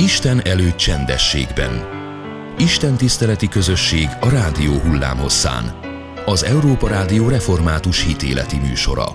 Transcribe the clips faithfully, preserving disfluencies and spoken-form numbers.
Isten előtt csendességben. Isten tiszteleti közösség a rádió hullámhosszán. Az Európa Rádió református hitéleti műsora.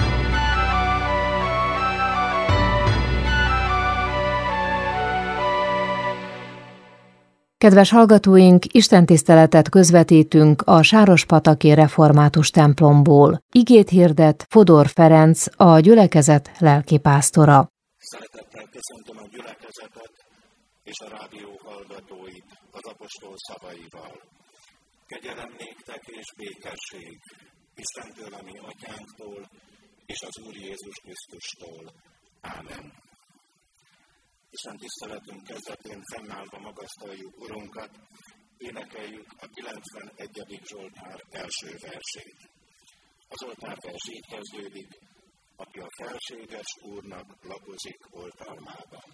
Kedves hallgatóink, istentiszteletet közvetítünk a Sárospataki református templomból. Igét hirdet Fodor Ferenc, a gyülekezet lelkipásztora. Szeretettel köszöntöm a gyülekezetet és a rádió hallgatóit az apostol szavaival. Kegyelem néktek és békesség Istentől, a mi atyánktól és az Úr Jézus Krisztustól. Ámen. Isten tiszteletünk kezdetén fennállva magasztaljuk Urunkat, énekeljük a kilencvenegyedik Zsoltár első versét. A Zsoltár vers így kezdődik: aki a felséges Úrnak lakozik oltalmában.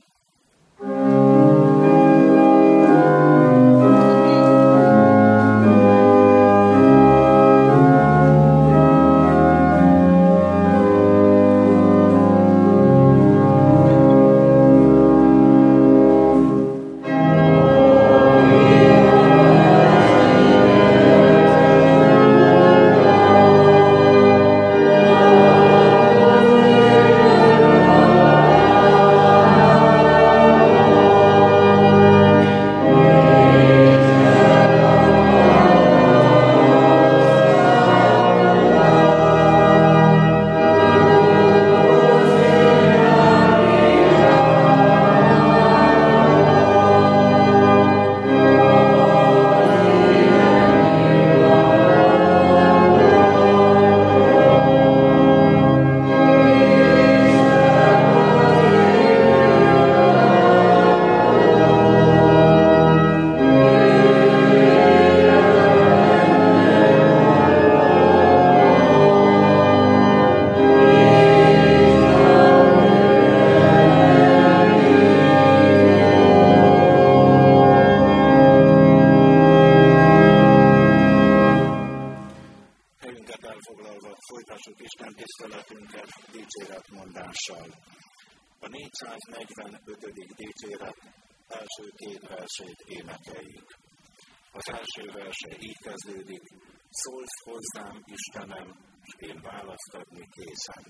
A négyszáznegyvenötödik dicséret első két versét énekeljük. Az első verse így kezdődik: szólsz hozzám, Istenem, s én választ adni készen.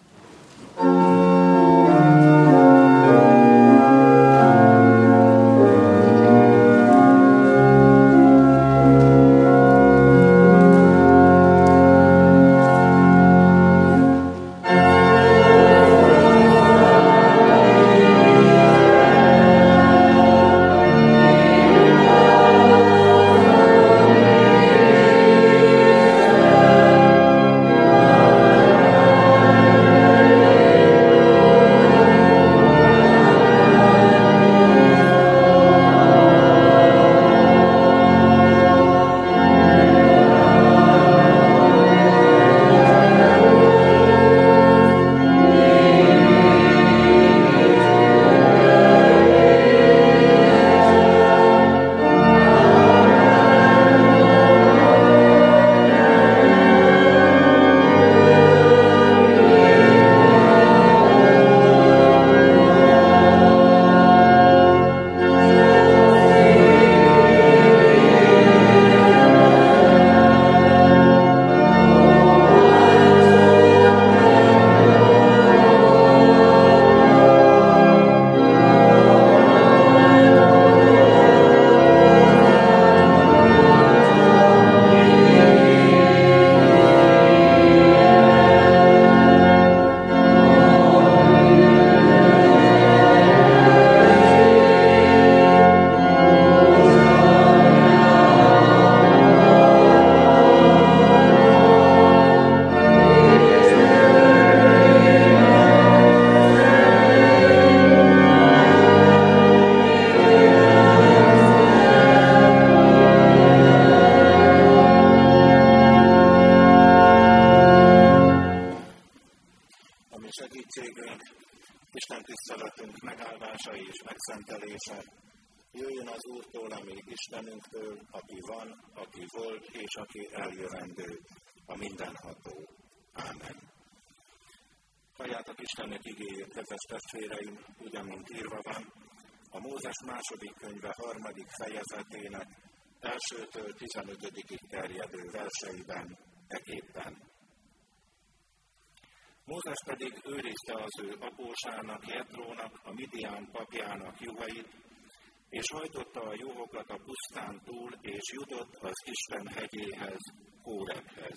istentiszteletünk megáldása és megszentelése jöjjön az Úrtól, ami Istenünktől, aki van, aki volt és aki eljövendő, a mindenható. Ámen. Halljátok Istennek igéjét, kedves testvéreim, úgy, amint írva van, a Mózes második könyve harmadik fejezetének elsőtől tizenötödikig terjedő verseiben eképpen. Mózes pedig őrizte az ő apósának, Jetrónak, a Midián papjának juhait, és hajtotta a juhokat a pusztán túl, és jutott az Isten hegyéhez, Hórebhez.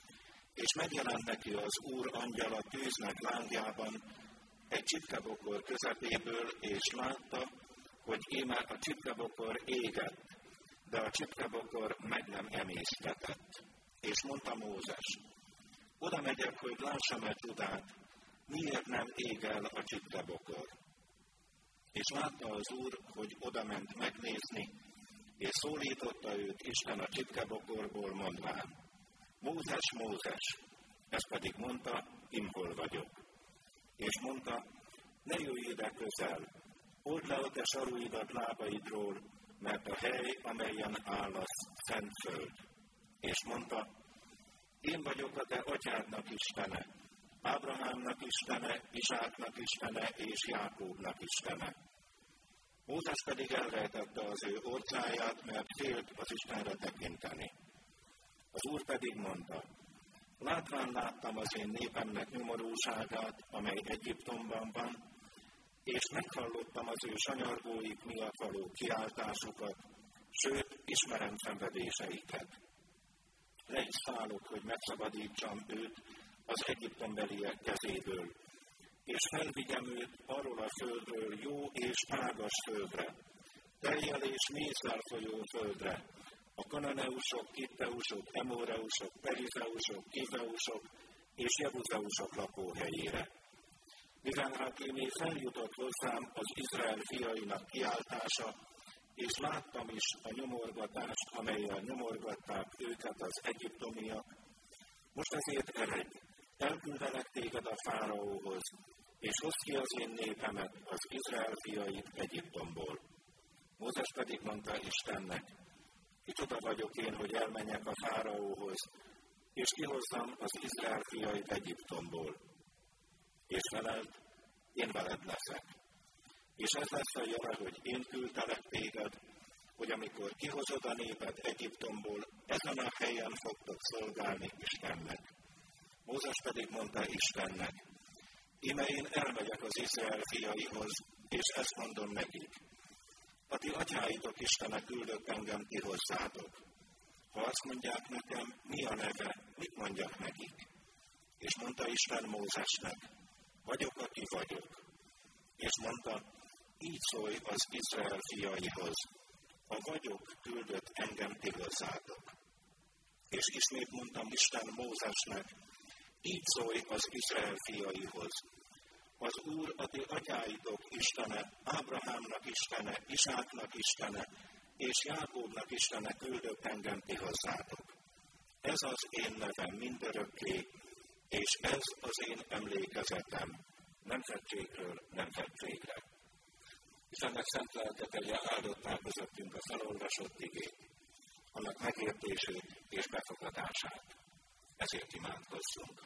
És megjelent neki az Úr angyala tűznek lángjában, egy csipkebokor közepéből, és látta, hogy íme a csipkebokor égett, de a csipkebokor meg nem emésztetett. És mondta Mózes, oda megyek, hogy lássam-e Judát, miért nem ég el a csipkebokor. És látta az Úr, hogy oda ment megnézni, és szólította őt Isten a csipkebokorból, mondván, Mózes, Mózes, ezt pedig mondta, imhol vagyok. És mondta, ne jöjj ide közel, old le a te saruidat lábaidról, mert a hely, amelyen állasz, szent föld. És mondta, én vagyok a te atyádnak Istene, Ábrahámnak Istene, Izsáknak Istene és Jákóbnak Istene. Mózes pedig elrejtette az ő orcáját, mert félt az Istenre tekinteni. Az Úr pedig mondta, látván láttam az én népemnek nyomorúságát, amely Egyiptomban van, és meghallottam az ő sanyargóik miatt való kiáltásukat, sőt, ismerem szenvedéseiket. Le is szállok, hogy megszabadítsam őt az egyiptombeliek kezéből, és felvigyem őt arról a földről jó és tágas földre, tejjel és mézzel folyó földre, a kananeusok, kitteusok, emóreusok, perizeusok, kizeusok és jebuzeusok lakóhelyére. Mivel hát én feljutott hozzám az Izrael fiainak kiáltása, és láttam is a nyomorgatást, amellyel nyomorgatták őket az egyiptomiak, most ezért eredj, elküldelek téged a fáraóhoz, és hozd ki az én népemet, az Izrael fiait Egyiptomból. Mózes pedig mondta Istennek, kicsoda vagyok én, hogy elmenjek a fáraóhoz, és kihozzam az Izrael fiait Egyiptomból. És felelt, én veled leszek. És ez lesz a jele, hogy én küldtelek téged, hogy amikor kihozod a népet Egyiptomból, ezen a helyen fogtok szolgálni Istennek. Mózes pedig mondta Istennek, íme én elmegyek az Izrael fiaihoz, és ezt mondom nekik. A ti atyáitok Istene küldött engem ti hozzátok. Ha azt mondják nekem, mi a neve, mit mondjak nekik? És mondta Isten Mózesnek, vagyok, aki vagyok. És mondta, így szólj az Izrael fiaihoz, a vagyok küldött engem ti hozzátok. És ismét mondtam Isten Mózesnek, így szólj az Izrael fiaihoz, az Úr a ti atyáitok Istene, Ábrahámnak Istene, Izsáknak Istene, és Jákóbnak Istene küldött engem ti hozzátok. Ez az én nevem mindörökké, és ez az én emlékezetem, nemzetségről nemzetségre. Istennek szent lelke tegye áldottá közöttünk a felolvasott igét, annak megértését és befogadását. Ezért imádkozzunk.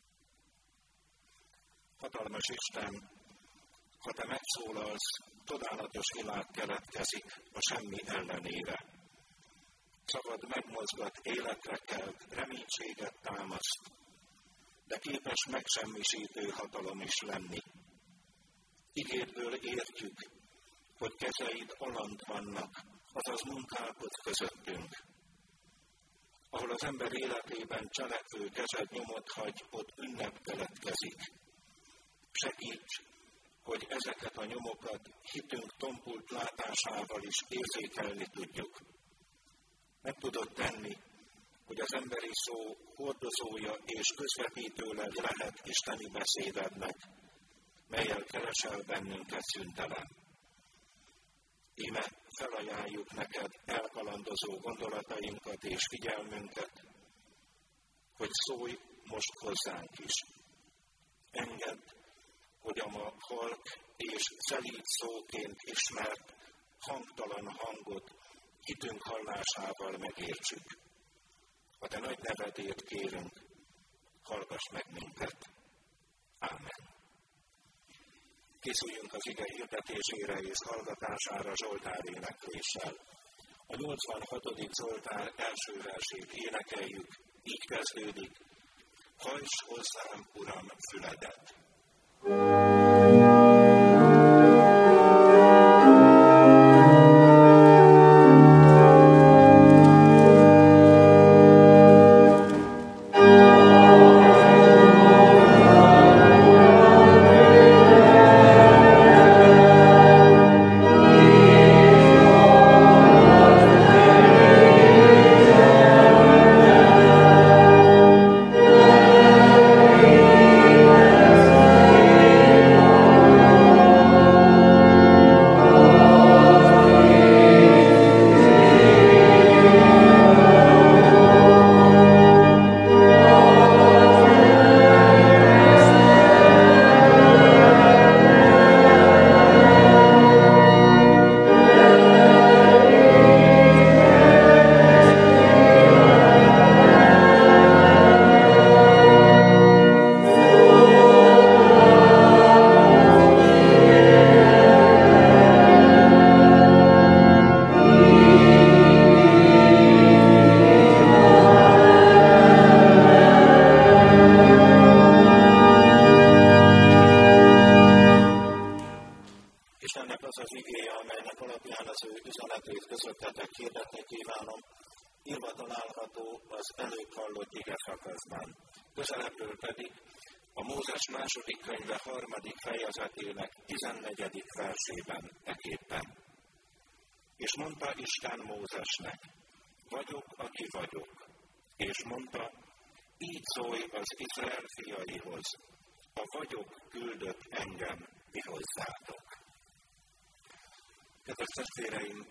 Hatalmas Isten, ha te megszólalsz, csodálatos világ keletkezik a semmi ellenére. Szavad megmozgat, életre kelt, reménységet támaszt, de képes megsemmisítő hatalom is lenni. Igédből értjük, hogy kezeid alant vannak, azaz munkálkodsz közöttünk. Ahol az ember életében cselekvő kezed nyomot hagy, ott ünnep keletkezik. Segíts, hogy ezeket a nyomokat hitünk tompult látásával is érzékelni tudjuk. Meg tudod tenni, hogy az emberi szó hordozója és közvetítőleg lehet isteni beszédednek, mellyel keresel bennünket szüntelen. Íme felajánljuk neked elkalandozó gondolatainkat és figyelmünket, hogy szólj most hozzánk is. Engedd, hogy a ma halk és szelíd szóként ismert hangtalan hangot hitünk hallásával megértsük. A te nagy nevedért kérünk, hallgass meg minket. Ámen. Készüljünk az ige hirdetésére és hallgatására Zsoltár énekléssel. A nyolcvanhatodik Zsoltár első versét énekeljük, így kezdődik: Hajts hozzám, Uram, füledet! Közelebbről pedig a Mózes második könyve harmadik fejezetének tizennegyedik versében eképpen. És mondta Isten Mózesnek: vagyok, aki vagyok. És mondta: így szólj az Izrael fiaihoz, a vagyok küldött engem ti hozzátok. Kedves testvéreim,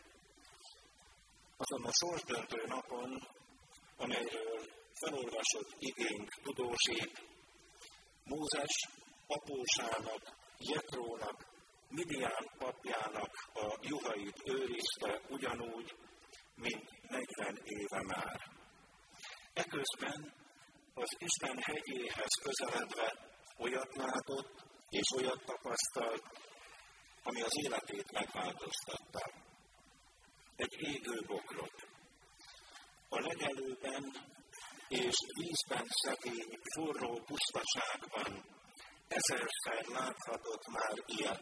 azon a sorsdöntő napon, amelyről felolvasott igénk tudósít, Mózes apósának, Jetrónak, Midián papjának a juhait őrizte ugyanúgy, mint negyven éve már. Eközben az Isten hegyéhez közeledve olyat látott és olyat tapasztalt, ami az életét megváltoztatta. Egy égő bokrot. A legelőben és vízben szegény, forró pusztaságban ezerszer láthatott már ilyet,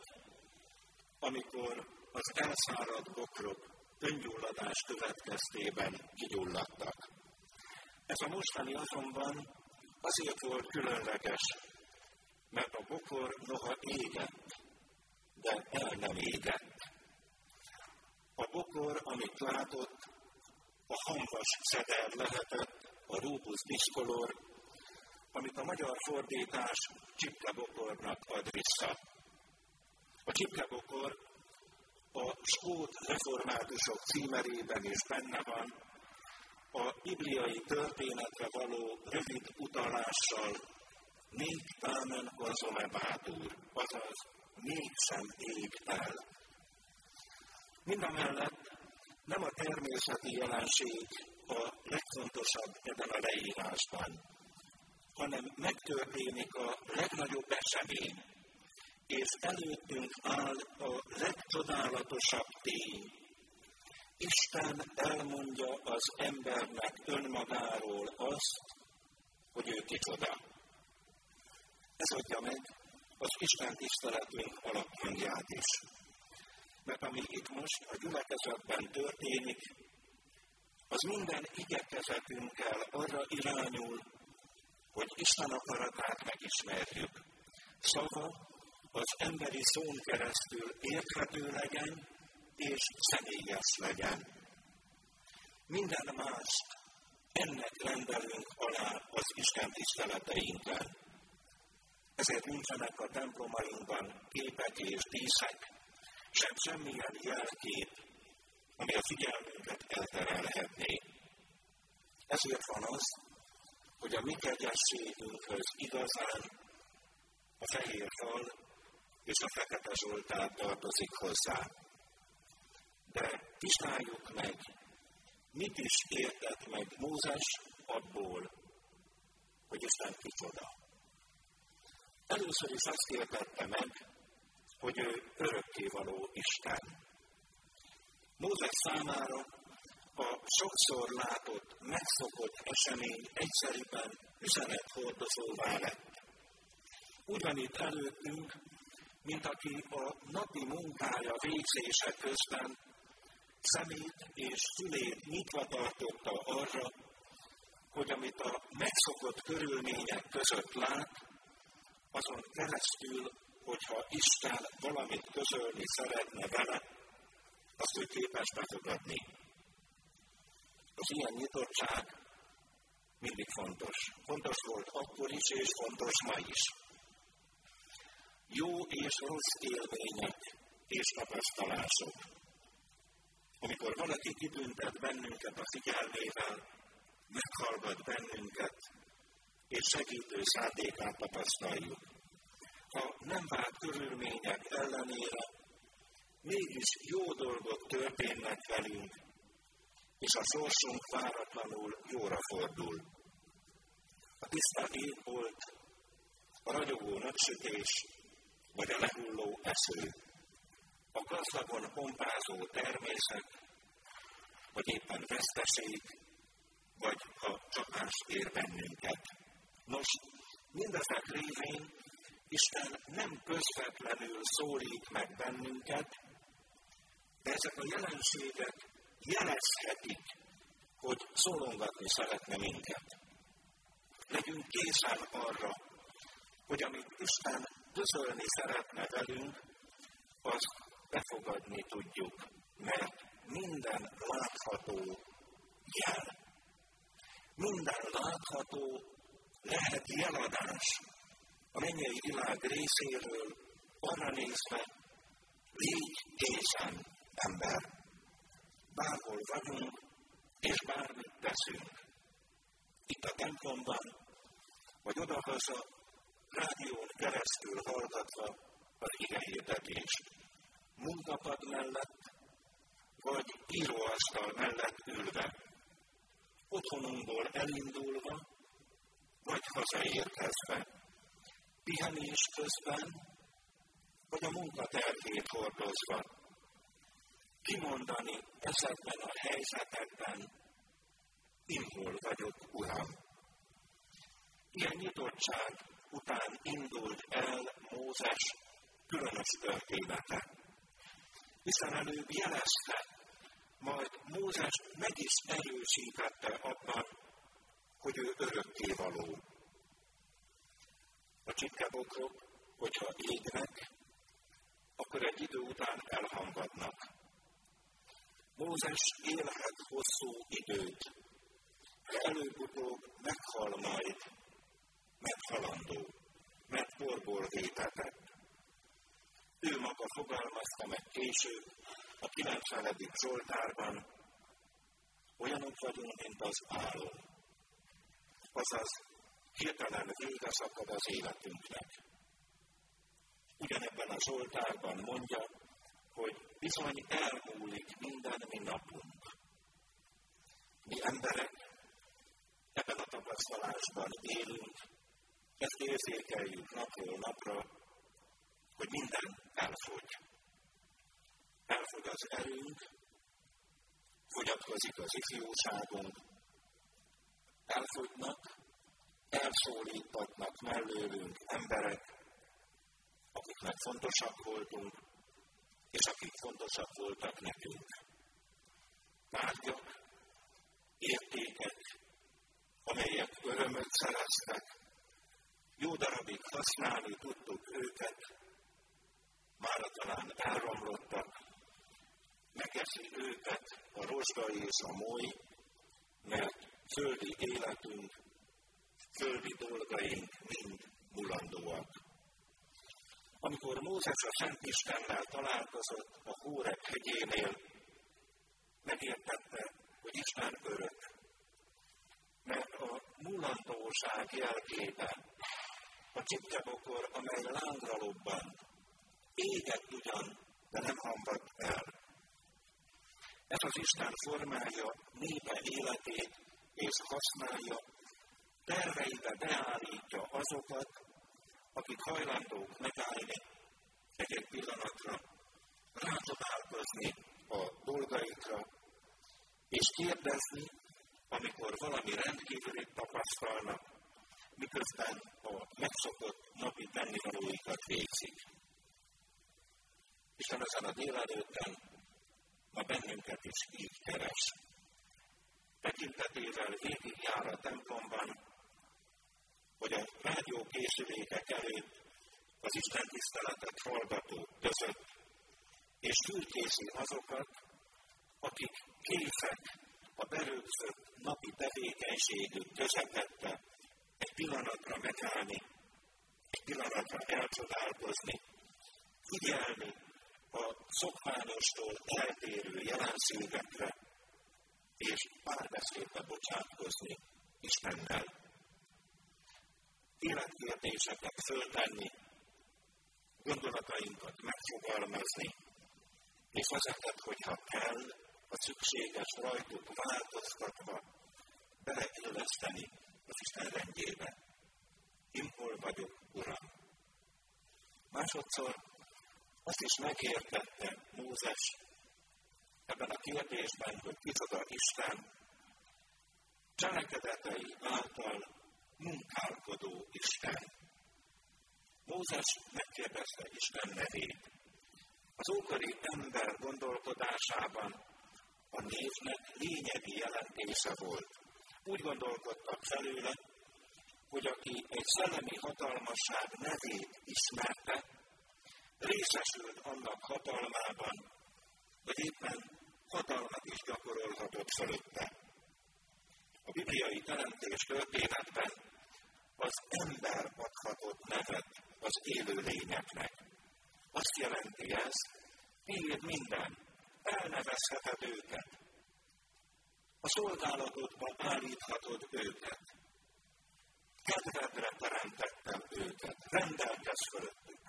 amikor az elszáradt bokrok öngyulladás következtében kigyulladtak. Ez a mostani azonban azért volt különleges, mert a bokor noha égett, de el nem égett. A bokor, amit látott, a hamvas ceder lehetett, a rubus discolor, amit a magyar fordítás csipkebokornak ad vissza. A csipkebokor a skót reformátusok címerében is benne van, a bibliai történetre való rövid utalással még támen konzumebátur, azaz mégsem ég el. Mindamellett nem a természeti jelenség a legfontosabb ebben a leírásban, hanem megtörténik a legnagyobb esemény, és előttünk áll a legcsodálatosabb tény. Isten elmondja az embernek önmagáról azt, hogy ő kicsoda. Ez adja meg az Isten tiszteletünk alaphangját is. Mert ami itt most a gyülekezetben történik, az minden igyekezetünkkel arra irányul, hogy Isten akaratát megismerjük. Szava az emberi szón keresztül érthető legyen és személyes legyen. Minden mást ennek rendelünk alá az Isten tiszteleteinken. Ezért nincsenek a templomainkban képek és díszek, sem semmilyen jelkép, ami a figyelmünket elterelhetné. Ezért van az, hogy a mi kegyességünkhöz igazán a fehér fal és a fekete Zsoltár tartozik hozzá. De vizsgáljuk meg, mit is értett meg Mózes abból, hogy Isten kicsoda. Először is azt értette meg, hogy ő örökkévaló Isten. Mózes számára a sokszor látott, megszokott esemény egyszeriben üzenethordozóvá lett. Úgy van itt előttünk, mint aki a napi munkája végzése közben szemét és fülét nyitva tartotta arra, hogy amit a megszokott körülmények között lát, azon keresztül, hogyha Isten valamit közölni szeretne vele, azt ő képes befogadni. Az ilyen nyitottság mindig fontos. Fontos volt akkor is, és fontos ma is. Jó és rossz élmények és tapasztalások. Amikor valaki kibüntet bennünket a figyelmével, meghallgat bennünket, és segítő szándékát tapasztaljuk. Ha nem várt körülmények ellenére, mégis jó dolgok történnek velünk, és a sorsunk váratlanul jóra fordul. A tiszta égbolt, a ragyogó napsütés, vagy a lehulló eső, a gazdagon pompázó természet, vagy éppen veszteség, vagy ha csapás ér bennünket. Nos, mindezek révén Isten nem közvetlenül szólít meg bennünket, de ezek a jelenségek jelezhetik, hogy szólongatni szeretne minket. Legyünk készen arra, hogy amit Isten közölni szeretne velünk, azt befogadni tudjuk, mert minden látható jel. Minden látható lehet jeladás a mennyei világ részéről, arra nézve, légy készen, ember. Bárhol vagyunk, és bármit teszünk. Itt a templomban, vagy odahaza, rádión keresztül hallgatva az igehirdetést. Munkapad mellett, vagy íróasztal mellett ülve. Otthonunkból elindulva, vagy hazaérkezve. Pihenés közben, vagy a munkaterhét hordozva. Kimondani ezekben a helyzetekben, én hol vagyok, Uram. Ilyen nyitottság után indult el Mózes különös története. Hiszen előbb jelezte, majd Mózes meg is erősítette abban, hogy ő örökkévaló. A csipkebokrok, hogyha égnek, akkor egy idő után elhamvadnak. Mózes élhet hosszú időt, de előbb-utóbb meghal majd, mert halandó, mert porból vétetett. Ő maga fogalmazta meg később a kilencvenedik Zsoltárban, olyanok vagyunk, mint az álom. Azaz, hirtelen vége szakad az életünknek. Ugyanebben a Zsoltárban mondja, hogy bizony elmúlik minden mi napunk. Mi emberek ebben a tapasztalásban élünk, ezt érzékeljük napról napra, hogy minden elfogy. Elfogy az erőnk, fogyatkozik az ifjúságunk, elfogynak, elszólítatnak mellőlünk emberek, akiknek fontosak voltunk, és akik fontosak voltak nekünk. Tárgyak, értékek, amelyek örömöt szereztek, jó darabig használni tudtuk őket, mára talán elromlottak, megeszi őket a rozsda és a moly, mert földi életünk, földi dolgaink mind mulandóak. Amikor Mózes a Szent Istennel találkozott a Hóreb hegyénél, megértette, hogy Isten örök. Mert a mulandóság jelkében a csipkebokor, amely lángra lobban, égett ugyan, de nem hamvad el. Ez az Isten formája népe életét és használja, terveibe beállítja azokat, akik hajlandók megállni, de egy pillanatra rácsodálkozni a dolgaikra, és kérdezni, amikor valami rendkívülit tapasztalnak, miközben a megszokott napi tennivalóikat végzik. Isten ezen a délelőtten ma bennünket is így keres. Tekintetével végigjár a templomban, hogy a rádiókészülékek előtt az Isten tiszteletet hallgatók között, és fülkézi azokat, akik készek a berögzött napi tevékenységük közepette egy pillanatra megállni, egy pillanatra elcsodálkozni, figyelni a szokványostól eltérő jelenségekre, és párbeszédbe bocsátkozni Istennel. Életkérdéseket föltenni, gondolatainkat megfogalmazni, és ezeket, hogyha kell, a szükséges rajtuk változtatva beleilleszteni az Isten rendjébe. Én hol vagyok, Uram? Másodszor azt is megértette Mózes ebben a kérdésben, hogy kicsoda Isten, cselekedetei által munkálkodó Isten. Mózes megkérdezte Isten nevét. Az ókori ember gondolkodásában a névnek lényegi jelentése volt. Úgy gondolkodtak felőle, hogy aki egy szellemi hatalmasság nevét ismerte, részesült annak hatalmában, vagy éppen hatalmat is gyakorolhatott fölötte. A bibliai teremtés történetben az ember adhatott nevet az élőlényeknek. Azt jelenti ez, tiéd minden, elnevezheted őket. A szolgálatodba állíthatod őket. Kedvedre teremtettem őket, rendelkezz fölöttük.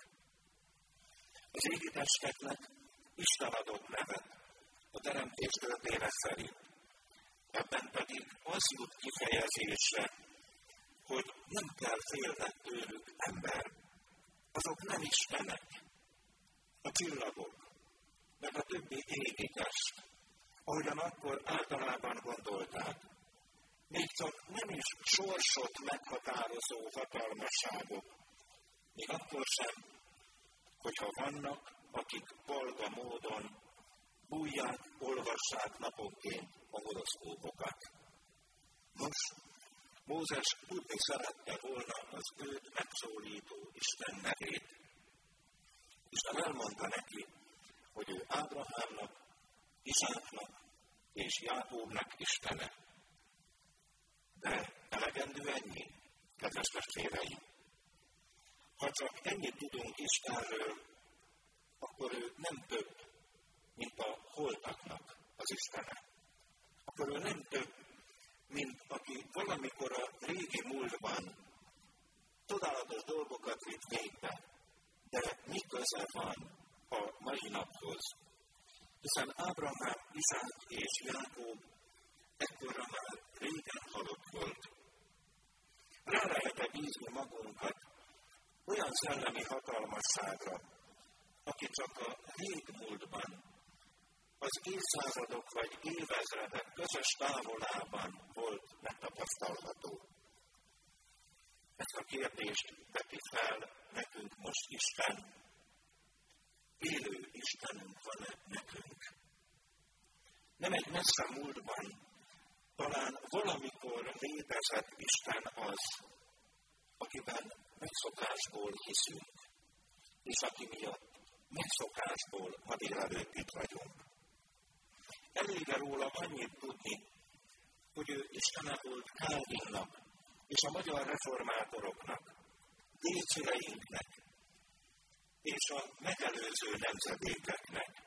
Az égi testeknek Isten adott nevet a teremtés történet szerint. Ebben pedig az jut kifejezésre, hogy nem kell félned tőlük ember. Azok nem istenek. A csillagok, meg a többi égi test, ahogyan akkor általában gondolták, még csak nem is sorsot meghatározó hatalmasságok, még akkor sem, hogyha vannak, akik valga módon bújják, olvassák naponként a horoszkópokat. Nos, Mózes tudni szerette volna az őt megszólító Isten nevét. Isten elmondta neki, hogy ő Ábrahámnak, Izáknak és Jákóbnak Istene. De elegendő ennyi, kedves testvéreim. Ha csak ennyit tudunk Istenről, akkor ő nem több, mint a holtaknak az Istene. Akkor ő nem több, mint aki valamikor a régi múltban csodálatos dolgokat vitt végbe, de mi köze van a mai naphoz? Hiszen Ábrahám, Izák és Jákób ekkora már régen halott volt. Rá lehet-e bízni magunkat olyan szellemi hatalmasságra, aki csak a régmúltban, az évszázadok vagy évezredek közös távolában volt megtapasztalható? Ezt a kérdést veti fel nekünk most Isten. Élő Istenünk van-e nekünk? Nem egy messze múltban, talán valamikor létezett Isten az, akiben megszokásból hiszünk, és aki miatt megszokásból ma délelőtt itt vagyunk. Elég róla annyit tudni, hogy ő Istene volt Calvinnak és a magyar reformátoroknak, dédszüleinknek és a megelőző nemzedékeknek.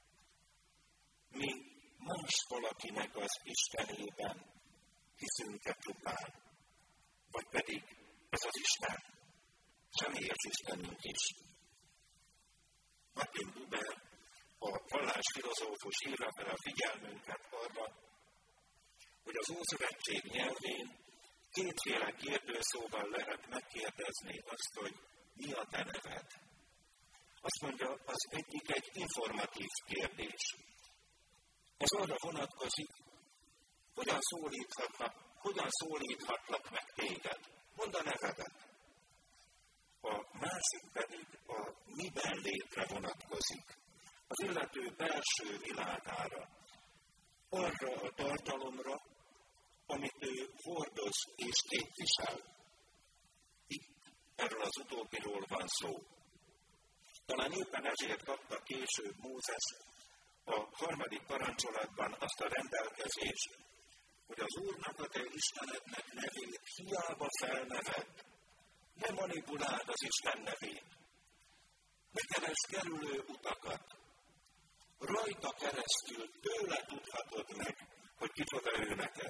Mi más valakinek az Istenében hiszünk-e csupán, vagy pedig ez az Isten, személyes Istenünk is. Martin Buber, a vallásfilozófus hívja fel a figyelmünket arra, hogy az Ószövetség nyelvén kétféle kérdőszóval lehet megkérdezni azt, hogy mi a te neved. Azt mondja, az egyik egy informatív kérdés. Ez arra vonatkozik, hogyan szólíthatlak, hogyan szólíthatlak meg téged? Mondd a nevedet. A másik pedig a miben létre vonatkozik. Az illető belső világára, arra a tartalomra, amit ő hordoz és képvisel. Itt erről az utóbbiról van szó. Talán éppen ezért kapta később Mózes a harmadik parancsolatban azt a rendelkezést, hogy az Úrnak a te Istenednek nevét hiába felneved, ne manipuláld az Isten nevét, ne keresd kerülő utakat, rajta keresztül tőle tudhatod meg, hogy kicsoda ő neked.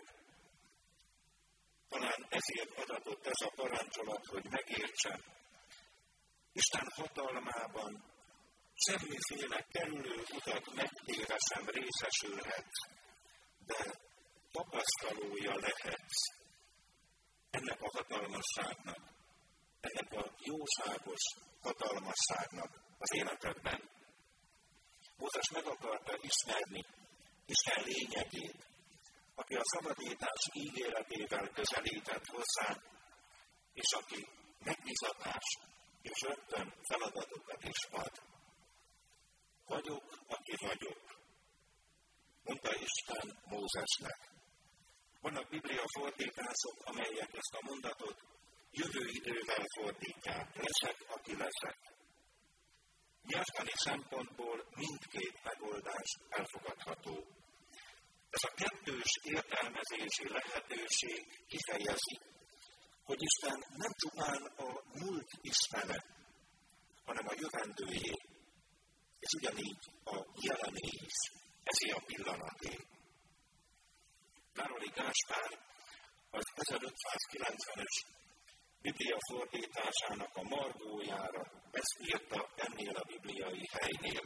Talán ezért adatott ez a parancsolat, hogy megértsem, Isten hatalmában semmiféle kerülő utat megtévesen részesülhetsz, de tapasztalója lehetsz ennek a hatalmasságnak, ennek a jóságos hatalmasságnak az életedben. Mózes meg akarta ismerni Isten lényegét, aki a szabadítás ígéretével közelített hozzá, és aki megbízatást és rögtön feladatokat is ad. Vagyok, aki vagyok, mondta Isten Mózesnek. Vannak Biblia fordítások, amelyek ezt a mondatot jövő idővel fordítják. Leszek, aki leszek. Nyelvtani szempontból mindkét megoldás elfogadható. Ez a kettős értelmezési lehetőség kifejezi, hogy Isten nem csupán a múlt istene, hanem a jövendőjé, és ugyanígy a jelené is. Ezé a pillanaté. Károli Gáspár az ezerötszázkilencvenes Biblia fordításának a margójára ezt írta ennél a bibliai helynél.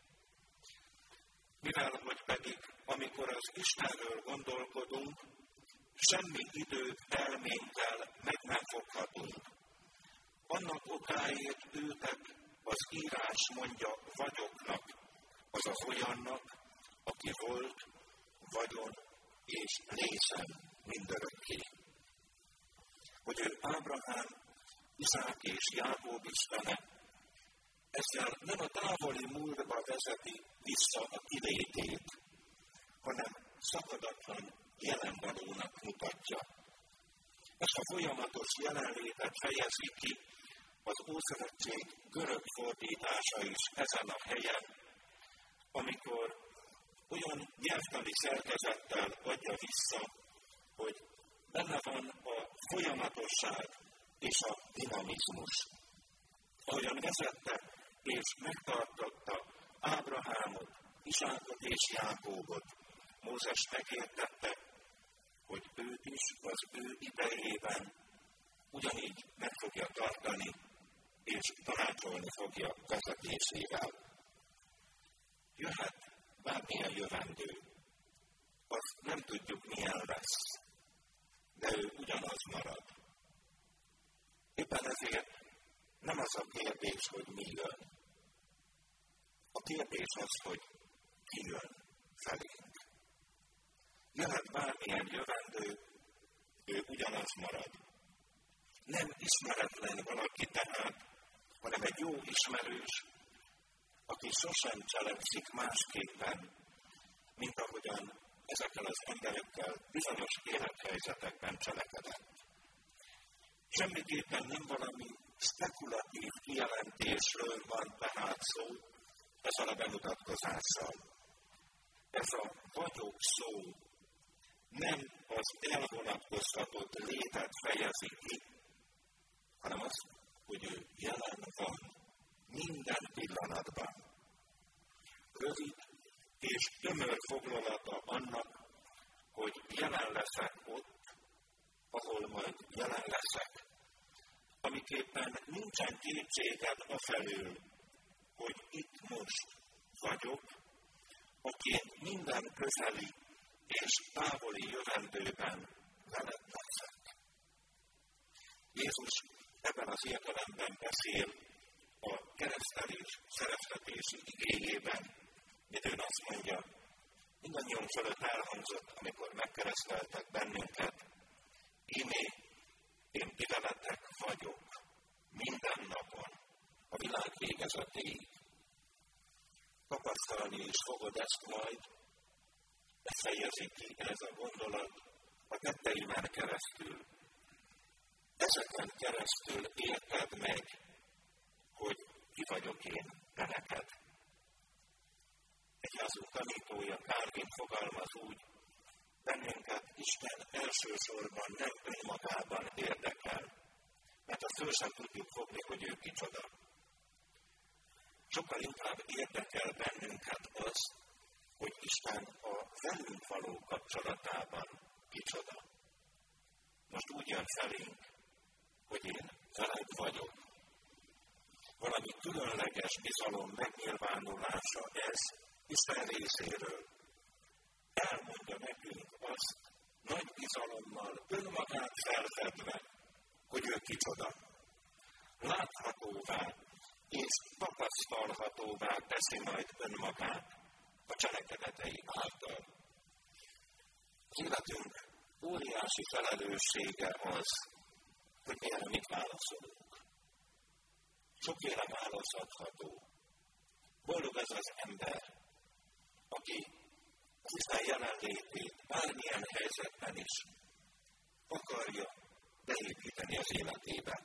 Mivel hogy pedig, amikor az Istenről gondolkodunk, semmi időt elménkkel meg nem foghatunk. Annak okáért őtek az írás mondja vagyoknak, az a olyannak, aki volt, vagyon és lészen mindörökké. Hogy ő Ábrahám, Izsák és Jákob istene, ezzel nem a távoli múltba vezeti vissza a kilétét, hanem szakadatlan jelenvalónak mutatja. Ezt a folyamatos jelenlétet fejezi ki az Ószövetség görög fordítása is ezen a helyen, amikor olyan nyelvtani szerkezettel adja vissza, hogy benne van a folyamatosság és a dinamizmus. Ahogyan vezette és megtartotta Ábrahámot, Izsákot és Jákóbot, Mózes megértette, hogy őt is az ő idejében ugyanígy meg fogja tartani, és tanácsolni fogja vezetésével. Jöhet bármilyen jövendő, azt nem tudjuk milyen lesz, de ő ugyanaz marad. Éppen ezért nem az a kérdés, hogy mi jön. A kérdés az, hogy ki jön felénk. Jöhet bármilyen jövendő, ő ugyanaz marad. Nem ismeretlen valaki tehát, hanem egy jó ismerős, aki sosem cselekszik másképpen, mint ahogyan ezekkel az emberekkel bizonyos élethelyzetekben cselekedett. Semmiképpen nem valami spekulatív kijelentésről van tehát szó ezzel a bemutatkozással. Ez a vagyok szó nem az elvonatkoztatott létet fejezi ki, hanem az, hogy ő jelen van minden pillanatban. Rövid és tömör foglalata annak, hogy jelen leszek ott, ahol majd jelen leszek. Amiképpen nincsen kétséged afelől, hogy itt most vagyok, aként minden közeli és távoli jövendőben veled leszek. Jézus ebben az értelemben beszél a keresztelés szereztetési igéjében, midőn azt mondja, mindannyiunk fölött elhangzott, amikor megkereszteltek bennünket, ímé, én veletek vagyok minden napon, a világ végezetéig. Tapasztalni is fogod ezt majd, befejezi ki ez a gondolat a tetteimen keresztül. Ezeken keresztül érted meg, hogy ki vagyok én veled. Egyházunk tanítója Kálvin fogalmaz úgy, bennünket Isten elsősorban nem önmagában érdekel, mert azt föl sem tudjuk fogni, hogy ő kicsoda. Sokkal inkább érdekel bennünket az, hogy Isten a velünk való kapcsolatában kicsoda. Most úgy jön felénk, hogy én veled vagyok. Valami különleges bizalom megnyilvánulása ez Isten részéről. Elmondja nekünk azt nagy bizalommal, önmagát felfedve, hogy ő kicsoda. Láthatóvá és tapasztalhatóvá teszi majd önmagát a cselekedetei által. Az életünk óriási felelőssége az, hogy mi erre mit válaszolunk. Sokféle válasz adható. Boldog ez az ember, aki az Isten jelenlétét bármilyen helyzetben is akarja beépíteni az életébe.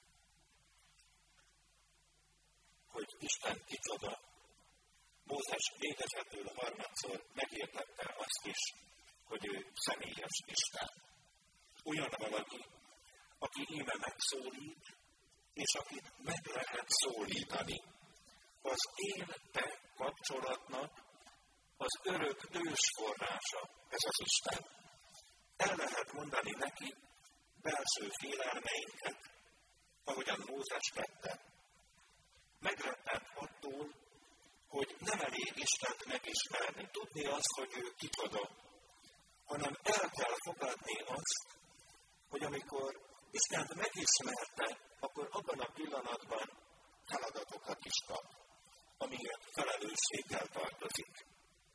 Hogy Isten kicsoda, Mózes végezetül harmadszor megértette azt is, hogy ő személyes Isten. Olyan valaki, aki íme megszólít, és akit meg lehet szólítani. Az én-te kapcsolatnak az örök ősforrása ez az Isten. El lehet mondani neki belső félelmeinket, ahogyan Mózes tette. Megrettent attól, hogy nem elég Istent megismerni, tudni azt, hogy ő kicsoda, hanem el kell fogadni azt, hogy amikor Istent megismerte, akkor abban a pillanatban feladatokat is kap, amiért felelősséggel tartozik.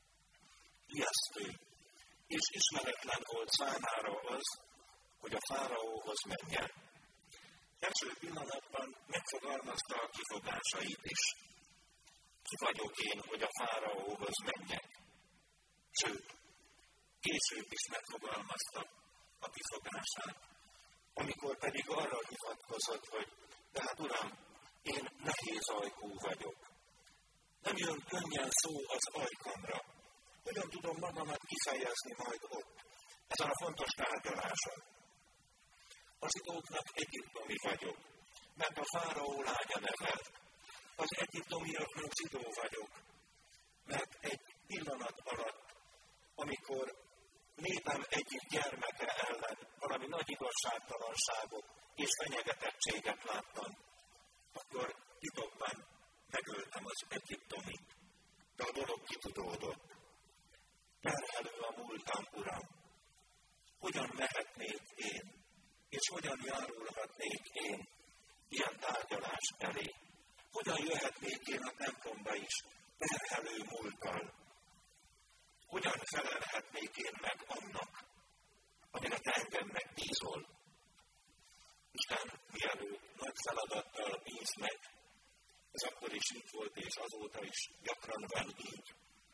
Ijesztő és ismeretlen volt számára az, hogy a fáraóhoz menjen. Első pillanatban megfogalmazta a kifogásait is. Ki vagyok én, hogy a fáraóhoz menjek? Sőt, később is megfogalmazta a kifogását, amikor pedig arra hivatkozott, hogy de hát Uram, én nehéz ajkú vagyok. Nem jön könnyen szó az ajkamra. Hogyan tudom magamat kifejezni majd ott, ezen a fontos tárgyaláson? Az zsidóknak egyiptomi vagyok, mert a fáraó lánya nevelt. Az egyiptomiaknak zsidó vagyok, mert egy pillanat alatt, amikor népem egyik gyermeke ellen valami nagy igazságtalanságot és fenyegetettséget láttam, akkor titokban megöltem az egyiptomit, de a dolog kitudódott. Terhelő a múltam, Uram. Hogyan mehetnék én, és hogyan járulhatnék én ilyen tárgyalás elé? Hogyan jöhetnék én a templomba is terhelő múlttal? Hogyan felelhetnék én meg annak, amire te engem megbízol? Isten mielőtt nagy feladattal bíz meg, ez akkor is így volt, és azóta is gyakran van így,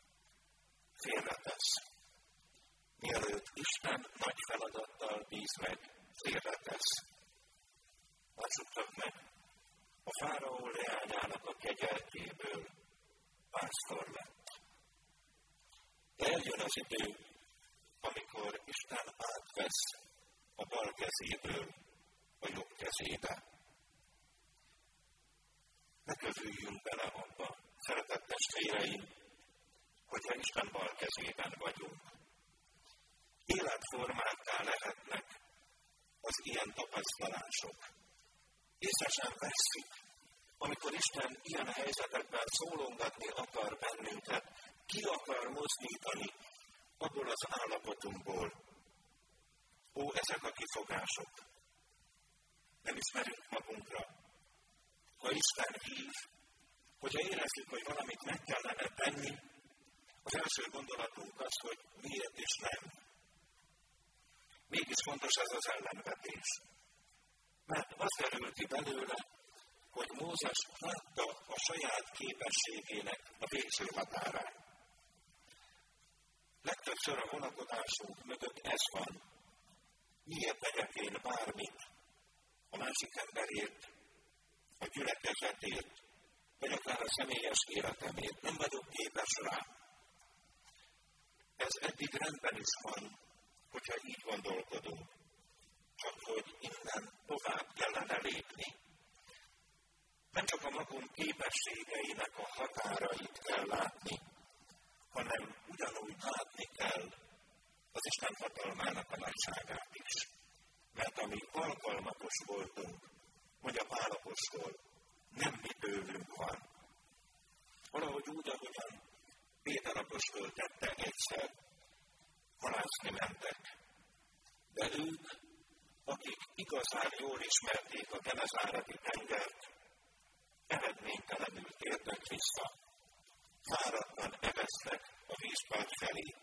félretesz. Mielőtt Isten nagy feladattal bíz meg, félretesz. Lássuk csak meg, a fáraó leányának a kegyelméből pásztor lett. De eljön az idő, amikor Isten átvesz a bal kezéből a jobb kezébe. Ne kövüljünk bele abba, szeretett testvéreim, hogyha Isten bal kezében vagyunk. Életformákká lehetnek az ilyen tapasztalások. Észre sem vesszük, amikor Isten ilyen helyzetekben szólongatni akar bennünket, ki akar mozdítani abból az állapotunkból. Ó, ezek a kifogások. Nem ismerünk magunkra. Ha Isten hív, hogyha érezzük, hogy valamit meg kellene tenni, az első gondolatunk az, hogy miért is nem. Mégis fontos ez az ellenvetés. Mert az derül ki belőle, hogy Mózes látta a saját képességének a végső határát. Legtöbbször a vonakodásunk mögött ez van. Miért tegyek én bármit a másik emberért, a gyülekezetért, vagy akár a személyes életemért. Nem vagyok képes rá. Ez eddig rendben is van, hogyha így gondolkodunk. Csak hogy innen tovább kellene lépni. Nem csak a magunk képességeinek a határait kell látni, hanem ugyanúgy látni kell az Isten hatalmának a nagyságát is. Mert ami alkalmatos voltunk, mondja Pál apostol, nem mi tőlünk van. Valahogy úgy, ahogyan Péter apostol tette egyszer, halászni mentek. De ők, akik igazán jól ismerték a Genezáreti tengert, eredménytelenül tértek vissza. Fáradtan eveztek a vízpart felé.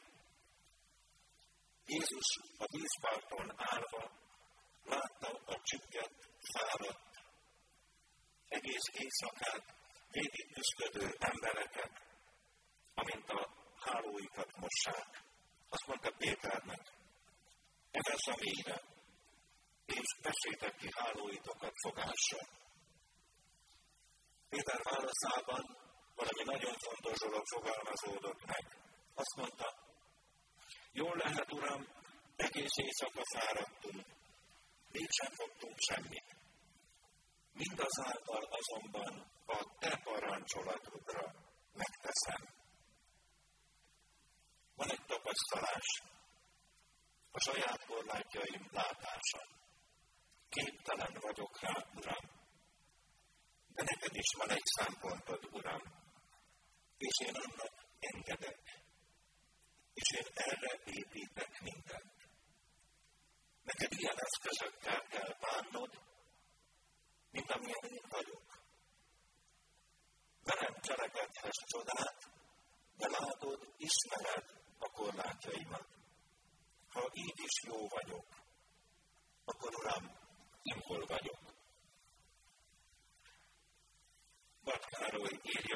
Jézus a vízparton állva látta a csüggett, fáradt, egész éjszakát végig küszködő embereket, amint a hálóikat mossák. Azt mondta Péternek, evesz a mélyre, és vessétek ki hálóitokat fogásra. Péter válaszában valami nagyon fontos dolog fogalmazódott meg. Azt mondta, jól lehet, Uram, egész éjszaka fáradtunk, mégsem fogtunk semmit. Mindazáltal azonban a te parancsolatodra megteszem. Van egy tapasztalás, a saját korlátjaim látása. Képtelen vagyok rá, Uram. De neked is van egy szempontod, Uram, és én annak engedek, és én erre építek mindent. Neked ilyen eszközökkel kell bánnod, mint amilyen én vagyok. Velem cselekedhetsz csodát, de látod, ismered a korlátjaimat. Ha így is jó vagyok, akkor Uram, én hol vagyok? Bad Károly írja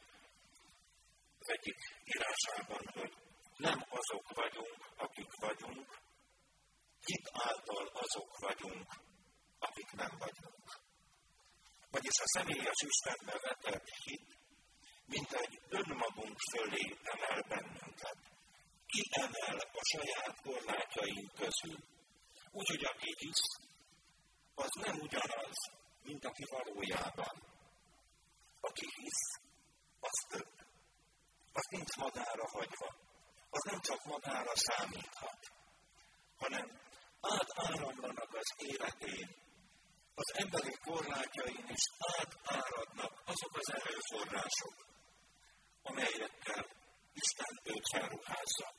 az egyik írásában, hogy nem azok vagyunk, akik vagyunk, hit által azok vagyunk, akik nem vagyunk. Vagyis a személyes Istenbe vetett hit, mint egy önmagunk fölé emel bennünket. Ki emel a saját korlátjaink közül. Úgyhogy aki hisz, az nem ugyanaz, mint aki valójában. Aki hisz, az több. Az nincs magára hagyva. Az nem csak magára számíthat, hanem átáramlanak az életén, az emberi korlátjain is átáradnak azok az erőforrások, amelyekkel Isten őt felruházza.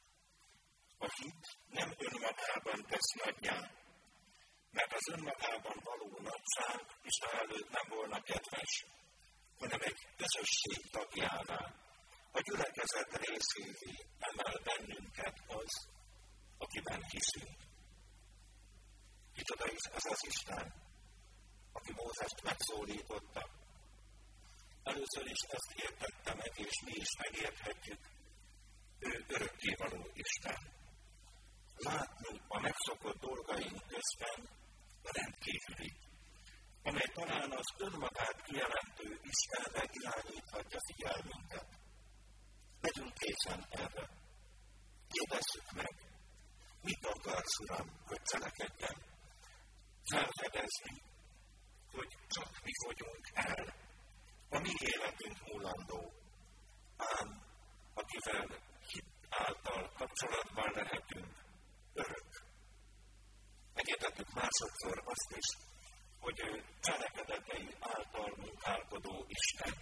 A hit nem önmagában tesz nagyjá, mert az önmagában való nagyság Isten előtt nem volna kedves, hanem egy közösség tagjává, a gyülekezet részévé emel bennünket az, akiben hiszünk. Kicsoda is ez az Isten, aki Mózest megszólította. Először is ezt értette meg, és mi is megérthetjük. Ő örökkévaló Isten. Látni a megszokott dolgaink közben rendkívüli, amely talán az önmagát kijelentő Istenre irányíthatja figyelmünket. Legyünk készen erre. Kérdezzük meg, mit akarsz, Uram, hogy cselekedjem? Felfedezni, hogy csak mi fogyunk el, a mi életünk múlandó, ám akivel hit által kapcsolatban lehetünk, örök. Megértettük másodszor azt is, hogy ő cselekedetei által munkálkodó Isten.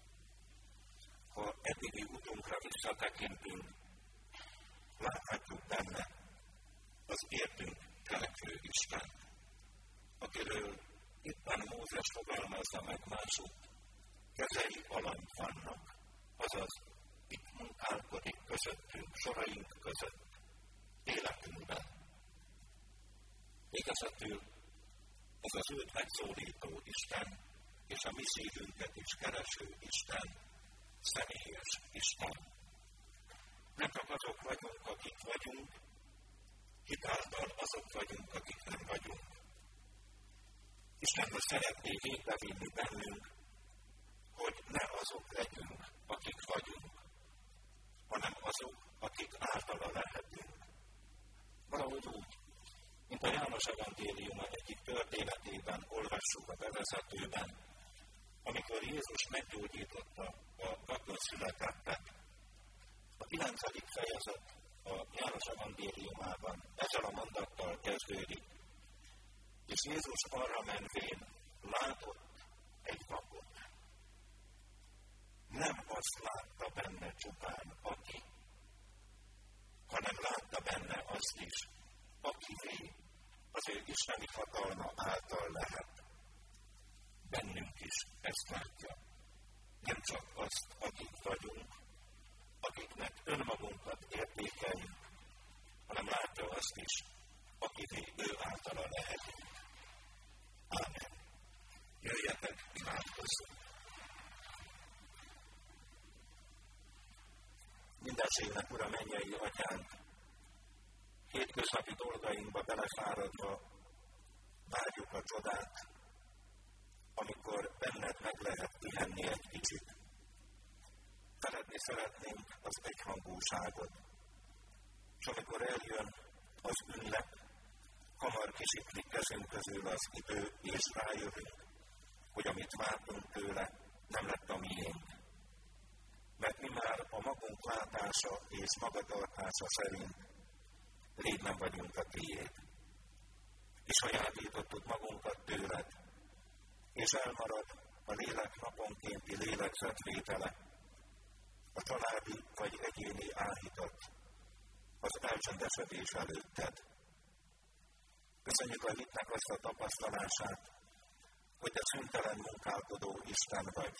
Ha eddigi utunkra visszatekintünk, láthatjuk benne az értünk kelekvő Isten, akiről éppen Mózes Mózes fogalmazza meg másút, kezei alatt vannak, azaz itt munkálkodik közöttünk, soraink között, életünkben. Végezetül ez az őt megszólító Isten, és a mi szívünket is kereső Isten, személyes Isten. Nem csak azok vagyunk, akik vagyunk, hitáltal azok vagyunk, akik nem vagyunk. Istenbe szeretné végbevinni bennünk, hogy ne azok legyünk, akik vagyunk, hanem azok, akik általa lehetünk. Valahogy úgy, mint a János evangéliuma egyik történetében olvassuk a bevezetőben, amikor Jézus meggyógyította a vakon születettet. A kilencedik fejezet a János evangéliumában ezzel a mondattal kezdődik, és Jézus arra menvén látott egy vakot. Nem azt látta benne csupán aki, hanem látta benne azt is, akivé az ő isteni hatalma által lehet. Bennünk is ezt látja. Nem csak azt, akik vagyunk, akiknek önmagunkat értékeljük, hanem látja azt is, akivé ő általa lehetünk. Ámen. Jöjjetek, imádkozzunk! Mindenségnek, Ura, mennyei Atyánk, hétköznapi dolgainkba belefáradva várjuk a csodát, amikor benned meg lehet pihenni egy kicsit. Feledni szeretnénk az egyhangúságot, és amikor eljön az ünnep, hamar kisiklik kezünk közül az idő, és rájövünk, hogy amit vártunk tőle, nem lett a miénk. Mert mi már a magunk látása és magatartása szerint rég nem vagyunk a tiéd. Kisajátítottuk magunkat tőled, és elmarad a lélek naponkénti lélegzetvétele, a családi vagy egyéni áhítat, az elcsendesedés előtted. Köszönjük a hitnek azt a tapasztalását, hogy te szüntelen munkálkodó Isten vagy.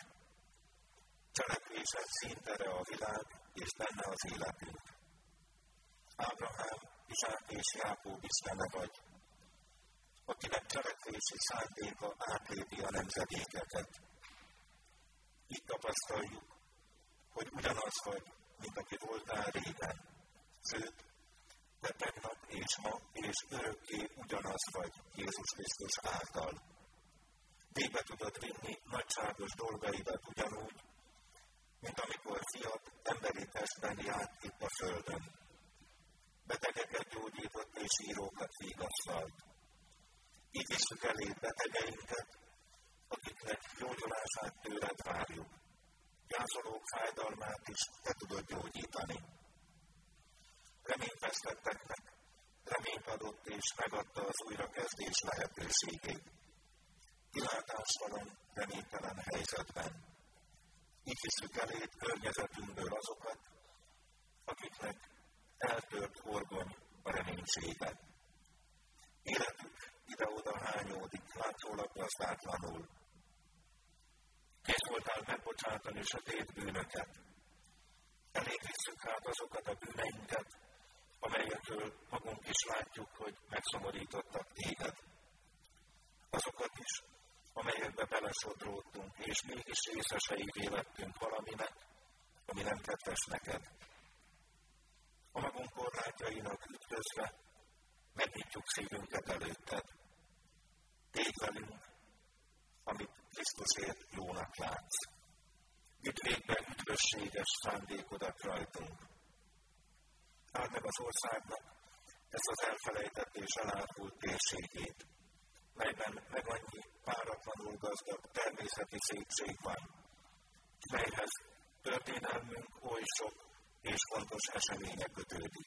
Cselekvésed színtere a világ, és benne az életünk. Ábrahám, Izsák és Jákób Istene vagy, akinek cselekvési szándéka átlépi a nemzedékeket. Így tapasztaljuk, hogy ugyanaz vagy, mint aki voltál régen, sőt, de tegnap és ma és örökké ugyanaz vagy Jézus Krisztus által. Végbe tudod vinni nagyságos dolgaidat ugyanúgy, mint amikor fiad emberi testben járt itt a földön. Betegeket gyógyított és írókat vigasztalt. Így visszük elé betegeinket, akiknek gyógyulását tőled várjuk. Gyászolók fájdalmát is te tudod gyógyítani. Reményt vesztetteknek, reményt adott és megadta az újrakezdés lehetőségét. Kilátástalan, reménytelen helyzetben. Így hiszük eléd környezetünkből azokat, akiknek eltört horgony a reménysége. Életük ide-oda hányódik, látszólag gazdátlanul. Kész voltál megbocsátani sötét bűnöket. Elég visszük hát azokat a bűneinket, amelyekről magunk is látjuk, hogy megszomorítottak téged. Azokat is, amelyekbe belesodródtunk, és mégis részeseivé lettünk valaminek, ami nem kedves neked. A magunk korlátjainak ütközve megnyitjuk szívünket előtted. Tégy velünk, amit Krisztusért jónak látsz. Üdv végbe üdvösséges szándékodat rajtunk. Áld meg az országnak ezt az elfelejtett és elárvult térségét, melyben meg annyi páratlanul gazdag természeti szépség van, melyhez történelmünk oly sok és fontos események kötődik.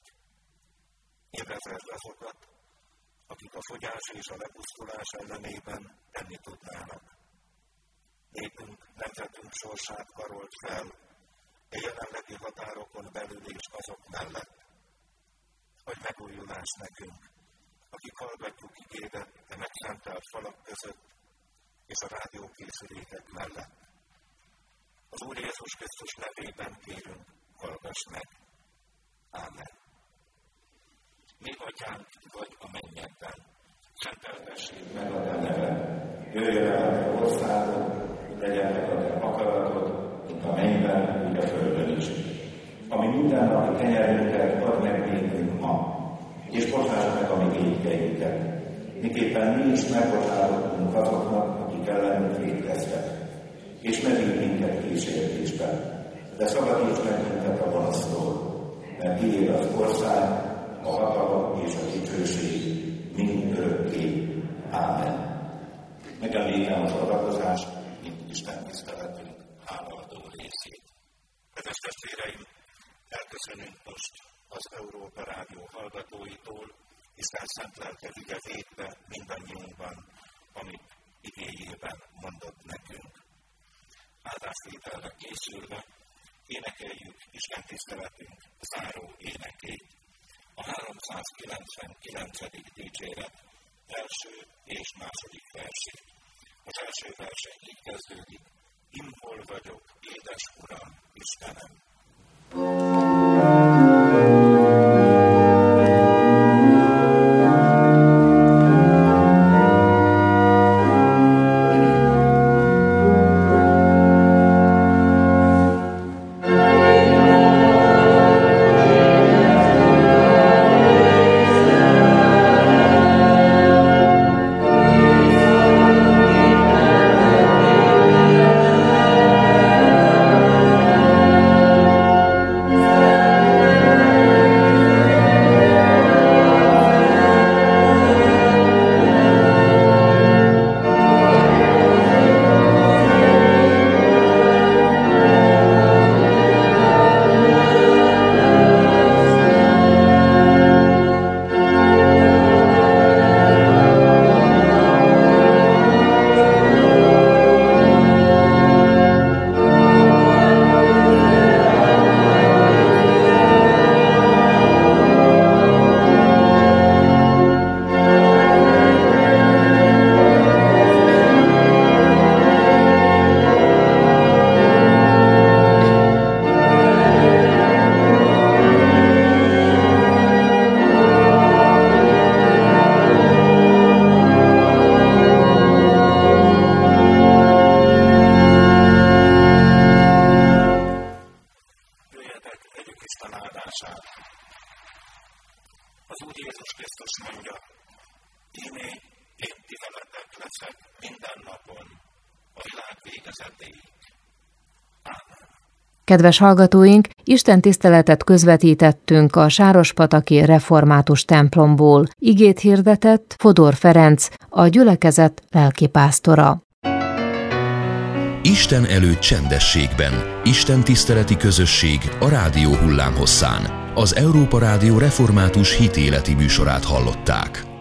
Ébrezd azokat, akik a fogyás és a lepusztulás ellenében tenni tudnának. Népünk, nemzetünk sorsát karolt fel, a jelenlegi határokon belül és azok mellett. Hogy megújulás nekünk, akik hallgatjuk igédet, de megszentelt falak között, és a rádiókészülékek mellett. Az Úr Jézus Krisztus nevében kérünk, hallgass meg. Ámen. Mi atyánk vagy a mennyekben, szenteltessék meg a te neved, jöjjön el a te országod, legyen meg a te akaratod, mint a mennyben, úgy a földön is. Ami mindennapi kenyerünket add meg nékünk ma, és bocsáss meg a mi vétkeinket, miképpen mi is megbocsátottunk azoknak, akik ellenünk vétkeztek. És ne vigy minket kísértésbe, de szabadíts meg minket a gonosztól, mert tiéd az ország, a hatalom és a dicsőség mind örökké. Ámen. Megemlítem az adakozást, mint Isten tiszteletünk hálaadó részét. Kedves testvéreim, elköszönünk most az Európa Rádió hallgatóitól, Isten szent lelke vigye végbe mindannyiunkban, amit igéjében mondott nekünk. Áldástételre készülve énekeljük Isten tiszteletünk záró énekét. A háromszázkilencvenkilencedik dicséret első és második versét. Az első verse így kezdődik: Im hol vagyok, édes Uram, Istenem. Az Úr Jézus Krisztus mondja, íme én ti veletek leszek minden napon, a világ végezetéig. Ámen. Kedves hallgatóink, Isten tiszteletet közvetítettünk a sárospataki református templomból. Igét hirdetett Fodor Ferenc, a gyülekezet lelkipásztora. Isten előtt csendességben, Isten tiszteleti közösség a rádió hullámhosszán. Az Európa Rádió református hitéleti műsorát hallották.